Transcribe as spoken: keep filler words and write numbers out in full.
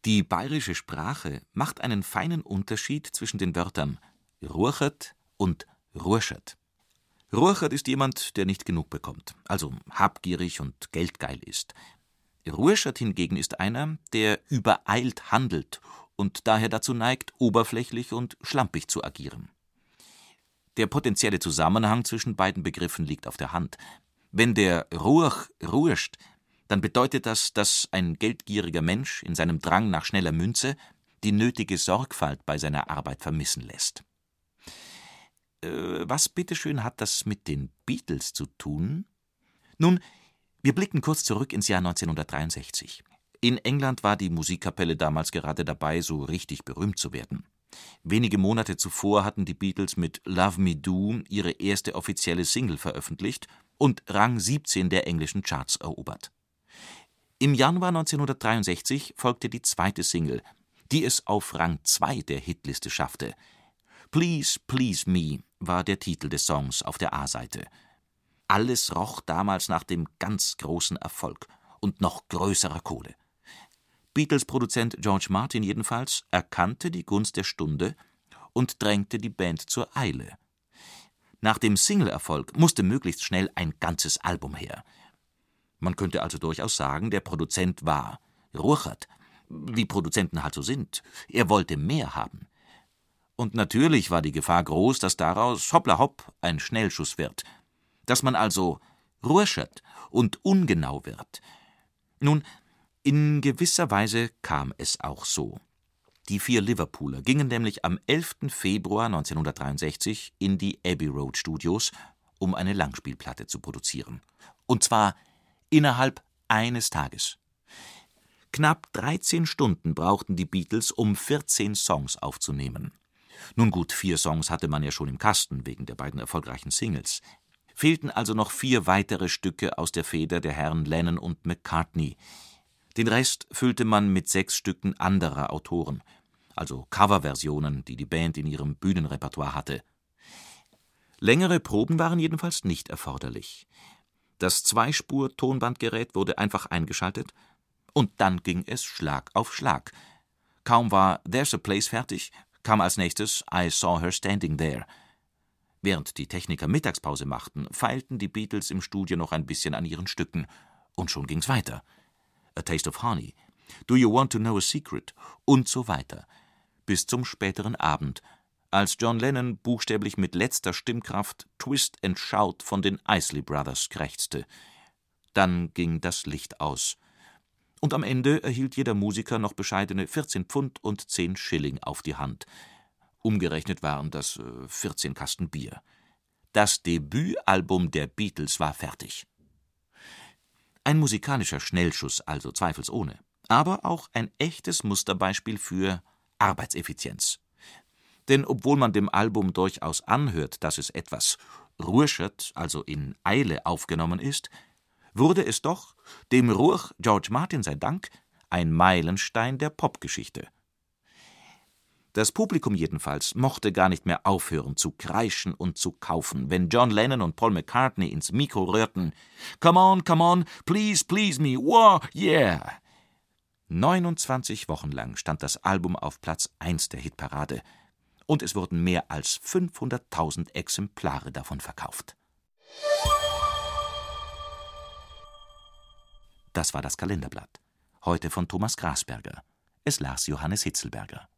Die bayerische Sprache macht einen feinen Unterschied zwischen den Wörtern ruachert und ruaschert. Ruachert ist jemand, der nicht genug bekommt, also habgierig und geldgeil ist. Ruaschert hingegen ist einer, der übereilt handelt und daher dazu neigt, oberflächlich und schlampig zu agieren. Der potenzielle Zusammenhang zwischen beiden Begriffen liegt auf der Hand. Wenn der Ruach ruascht, dann bedeutet das, dass ein geldgieriger Mensch in seinem Drang nach schneller Münze die nötige Sorgfalt bei seiner Arbeit vermissen lässt. Äh, was bitteschön hat das mit den Beatles zu tun? Nun, wir blicken kurz zurück ins Jahr neunzehnhundertdreiundsechzig. In England war die Musikkapelle damals gerade dabei, so richtig berühmt zu werden. Wenige Monate zuvor hatten die Beatles mit Love Me Do ihre erste offizielle Single veröffentlicht und Rang siebzehn der englischen Charts erobert. Im Januar neunzehnhundertdreiundsechzig folgte die zweite Single, die es auf Rang zwei der Hitliste schaffte. Please, Please Me war der Titel des Songs auf der A-Seite. Alles roch damals nach dem ganz großen Erfolg und noch größerer Kohle. Beatles-Produzent George Martin jedenfalls erkannte die Gunst der Stunde und drängte die Band zur Eile. Nach dem Single-Erfolg musste möglichst schnell ein ganzes Album her. Man könnte also durchaus sagen, der Produzent war ruachert, wie Produzenten halt so sind. Er wollte mehr haben. Und natürlich war die Gefahr groß, dass daraus hoppla hopp ein Schnellschuss wird, dass man also ruaschert und ungenau wird. Nun, in gewisser Weise kam es auch so. Die vier Liverpooler gingen nämlich am elften Februar neunzehnhundertdreiundsechzig in die Abbey Road Studios, um eine Langspielplatte zu produzieren. Und zwar innerhalb eines Tages. Knapp dreizehn Stunden brauchten die Beatles, um vierzehn Songs aufzunehmen. Nun gut, vier Songs hatte man ja schon im Kasten, wegen der beiden erfolgreichen Singles. Fehlten also noch vier weitere Stücke aus der Feder der Herren Lennon und McCartney. Den Rest füllte man mit sechs Stücken anderer Autoren, also Coverversionen, die die Band in ihrem Bühnenrepertoire hatte. Längere Proben waren jedenfalls nicht erforderlich. Das Zweispur-Tonbandgerät wurde einfach eingeschaltet und dann ging es Schlag auf Schlag. Kaum war There's a Place fertig, kam als nächstes I Saw Her Standing There. Während die Techniker Mittagspause machten, feilten die Beatles im Studio noch ein bisschen an ihren Stücken und schon ging's weiter. A Taste of Honey, Do You Want to Know a Secret und so weiter, bis zum späteren Abend, als John Lennon buchstäblich mit letzter Stimmkraft Twist and Shout von den Isley Brothers krächzte. Dann ging das Licht aus. Und am Ende erhielt jeder Musiker noch bescheidene vierzehn Pfund und zehn Schilling auf die Hand. Umgerechnet waren das äh, vierzehn Kasten Bier. Das Debütalbum der Beatles war fertig. Ein musikalischer Schnellschuss also zweifelsohne, aber auch ein echtes Musterbeispiel für Arbeitseffizienz. Denn obwohl man dem Album durchaus anhört, dass es etwas ruaschert, also in Eile aufgenommen ist, wurde es doch, dem Ruach George Martin sei Dank, ein Meilenstein der Popgeschichte. Das Publikum jedenfalls mochte gar nicht mehr aufhören zu kreischen und zu kaufen, wenn John Lennon und Paul McCartney ins Mikro rührten: Come on, come on, please, please me, wow, yeah! neunundzwanzig Wochen lang stand das Album auf Platz eins der Hitparade und es wurden mehr als fünfhunderttausend Exemplare davon verkauft. Das war das Kalenderblatt. Heute von Thomas Grasberger. Es las Johannes Hitzelberger.